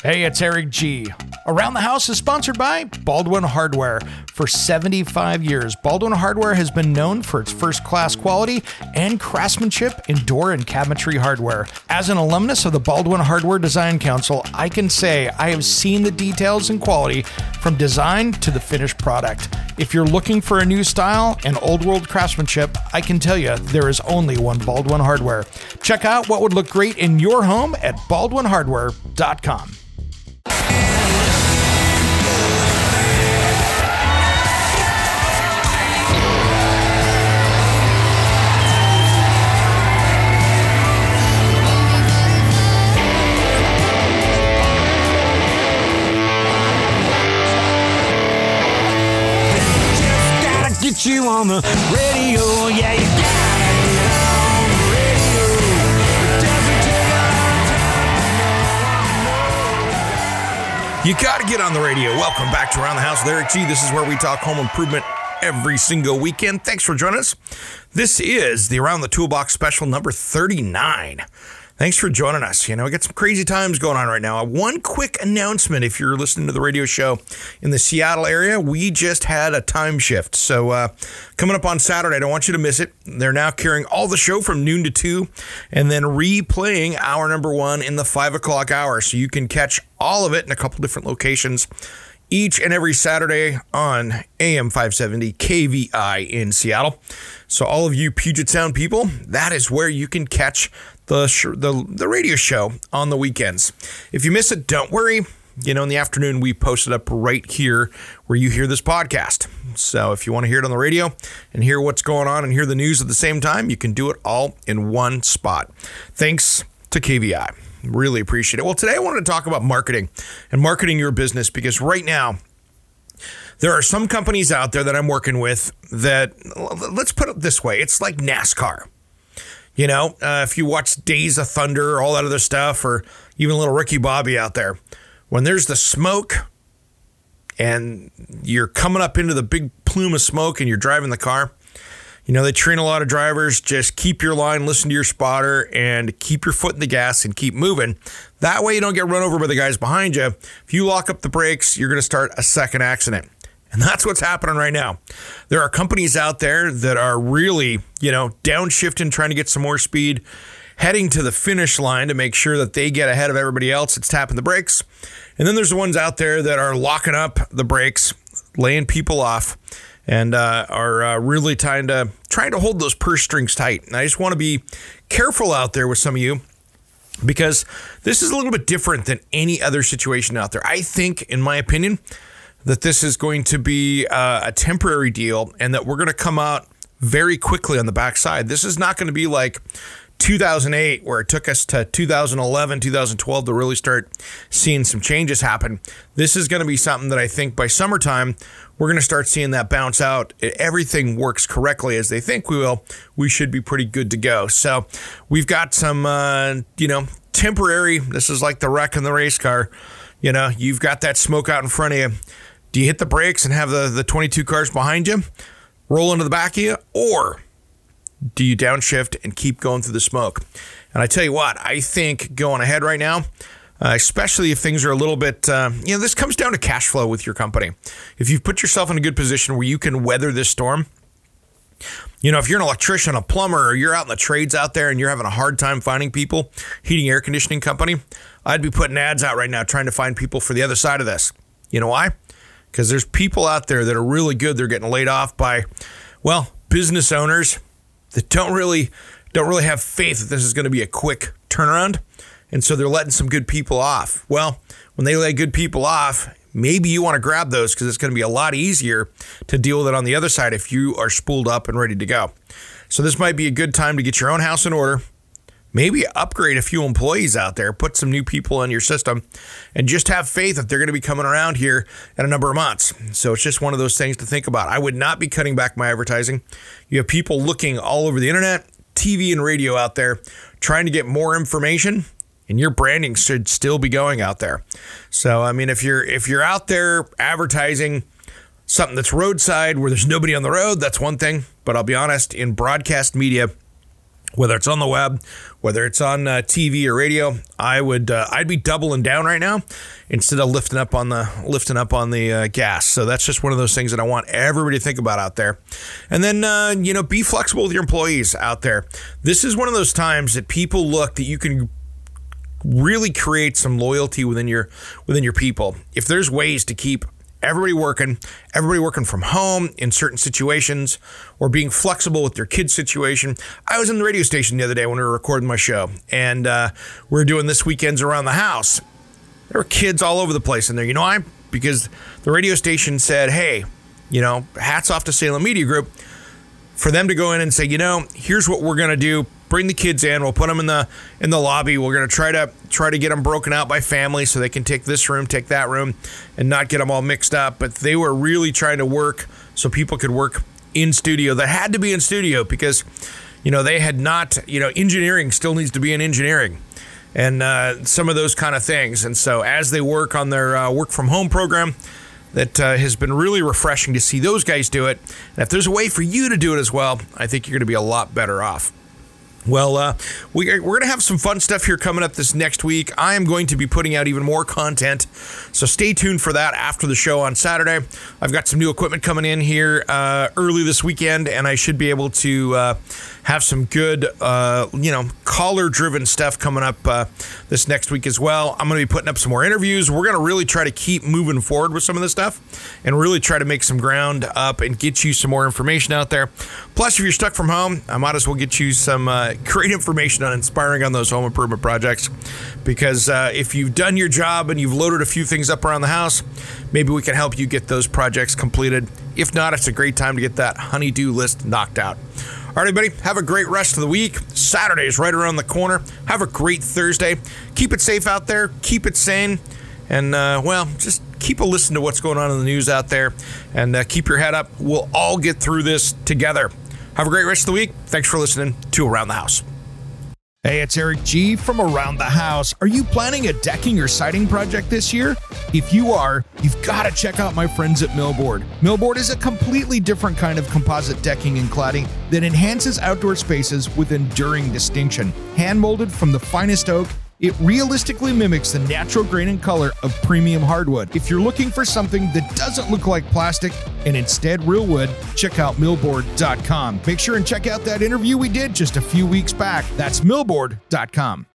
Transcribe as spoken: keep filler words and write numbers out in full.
Hey, it's Eric G. Around the House is sponsored by Baldwin Hardware. For seventy-five years, Baldwin Hardware has been known for its first-class quality and craftsmanship in door and cabinetry hardware. As an alumnus of the Baldwin Hardware Design Council, I can say I have seen the details and quality from design to the finished product. If you're looking for a new style and old-world craftsmanship, I can tell you there is only one Baldwin Hardware. Check out what would look great in your home at baldwin hardware dot com. Get you on the radio, yeah, you gotta get on the radio. It doesn't take a long time. You gotta get on the radio. Welcome back to Around the House with Eric G. This is where we talk home improvement every single weekend. Thanks for joining us. This is the Around the Toolbox special number thirty-nine. Thanks for joining us. You know, we got some crazy times going on right now. One quick announcement, if you're listening to the radio show in the Seattle area, we just had a time shift. So uh, coming up on Saturday, I don't want you to miss it. They're now carrying all the show from noon to two and then replaying hour number one in the five o'clock hour. So you can catch all of it in a couple different locations each and every Saturday on A M five seventy K V I in Seattle. So all of you Puget Sound people, that is where you can catch the sh- the the radio show on the weekends. If you miss it, don't worry. You know, in the afternoon, we post it up right here where you hear this podcast. So if you want to hear it on the radio and hear what's going on and hear the news at the same time, you can do it all in one spot. Thanks to K V I. Really appreciate it. Well, today I wanted to talk about marketing and marketing your business, because right now there are some companies out there that I'm working with that, let's put it this way, it's like NASCAR. You know, uh, if you watch Days of Thunder, all that other stuff, or even little Ricky Bobby out there, when there's the smoke and you're coming up into the big plume of smoke and you're driving the car, you know, they train a lot of drivers, just keep your line, listen to your spotter, and keep your foot in the gas and keep moving. That way you don't get run over by the guys behind you. If you lock up the brakes, you're going to start a second accident. And that's what's happening right now. There are companies out there that are really, you know, downshifting, trying to get some more speed, heading to the finish line to make sure that they get ahead of everybody else. It's tapping the brakes. And then there's the ones out there that are locking up the brakes, laying people off, and uh, are uh, really trying to, trying to hold those purse strings tight. And I just want to be careful out there with some of you, because this is a little bit different than any other situation out there. I think, in my opinion, that this is going to be uh, a temporary deal, and that we're going to come out very quickly on the backside. This is not going to be like two thousand eight, where it took us to two thousand eleven, two thousand twelve to really start seeing some changes happen. This is going to be something that I think by summertime, we're going to start seeing that bounce out. If everything works correctly as they think we will, we should be pretty good to go. So we've got some, uh, you know, temporary, this is like the wreck in the race car. You know, you've got that smoke out in front of you. Do you hit the brakes and have the, the twenty-two cars behind you roll into the back of you? Or do you downshift and keep going through the smoke? And I tell you what, I think going ahead right now, uh, especially if things are a little bit, uh, you know, this comes down to cash flow with your company. If you've put yourself in a good position where you can weather this storm, you know, if you're an electrician, a plumber, or you're out in the trades out there and you're having a hard time finding people, heating, air conditioning company, I'd be putting ads out right now trying to find people for the other side of this. You know why? Because there's people out there that are really good. They're getting laid off by, well, business owners that don't really don't really have faith that this is going to be a quick turnaround. And so they're letting some good people off. Well, when they lay good people off, maybe you want to grab those, because it's going to be a lot easier to deal with it on the other side if you are spooled up and ready to go. So this might be a good time to get your own house in order. Maybe upgrade a few employees out there, put some new people in your system, and just have faith that they're going to be coming around here in a number of months. So it's just one of those things to think about. I would not be cutting back my advertising. You have people looking all over the internet, T V and radio out there, trying to get more information, and your branding should still be going out there. So, I mean, if you're if you're out there advertising something that's roadside where there's nobody on the road, that's one thing. But I'll be honest, in broadcast media, whether it's on the web, whether it's on uh, T V or radio, I would uh, I'd be doubling down right now instead of lifting up on the lifting up on the uh, gas. So that's just one of those things that I want everybody to think about out there. And then uh, you know, be flexible with your employees out there. This is one of those times that people look that you can really create some loyalty within your within your people. If there's ways to keep everybody working, everybody working from home in certain situations, or being flexible with their kids' situation. I was in the radio station the other day when we were recording my show, and uh, we we're doing this weekends around the house. There were kids all over the place in there. You know why? Because the radio station said, hey, you know, hats off to Salem Media Group for them to go in and say, you know, here's what we're going to do. Bring the kids in. We'll put them in the in the lobby. We're going to try to try to get them broken out by family so they can take this room, take that room, and not get them all mixed up. But they were really trying to work so people could work in studio. That had to be in studio because, you know, they had not, you know, engineering still needs to be in engineering and uh, some of those kind of things. And so as they work on their uh, work from home program, that uh, has been really refreshing to see those guys do it. And if there's a way for you to do it as well, I think you're going to be a lot better off. Well, uh, we are, we're going to have some fun stuff here coming up this next week. I am going to be putting out even more content, so stay tuned for that after the show on Saturday. I've got some new equipment coming in here uh, early this weekend, and I should be able to uh, have some good, uh, you know, caller-driven stuff coming up uh, this next week as well. I'm going to be putting up some more interviews. We're going to really try to keep moving forward with some of this stuff and really try to make some ground up and get you some more information out there. Plus, if you're stuck from home, I might as well get you some uh, great information on inspiring on those home improvement projects, because uh, if you've done your job and you've loaded a few things up around the house, maybe we can help you get those projects completed. If not, it's a great time to get that honey-do list knocked out. All right, everybody, have a great rest of the week. Saturday is right around the corner. Have a great Thursday. Keep it safe out there. Keep it sane. And, uh, well, just keep a listen to what's going on in the news out there. And uh, keep your head up. We'll all get through this together. Have a great rest of the week. Thanks for listening to Around the House. Hey, it's Eric G. from Around the House. Are you planning a decking or siding project this year? If you are, you've got to check out my friends at Millboard. Millboard is a completely different kind of composite decking and cladding that enhances outdoor spaces with enduring distinction. Hand-molded from the finest oak, it realistically mimics the natural grain and color of premium hardwood. If you're looking for something that doesn't look like plastic and instead real wood, check out millboard dot com. Make sure and check out that interview we did just a few weeks back. That's millboard dot com.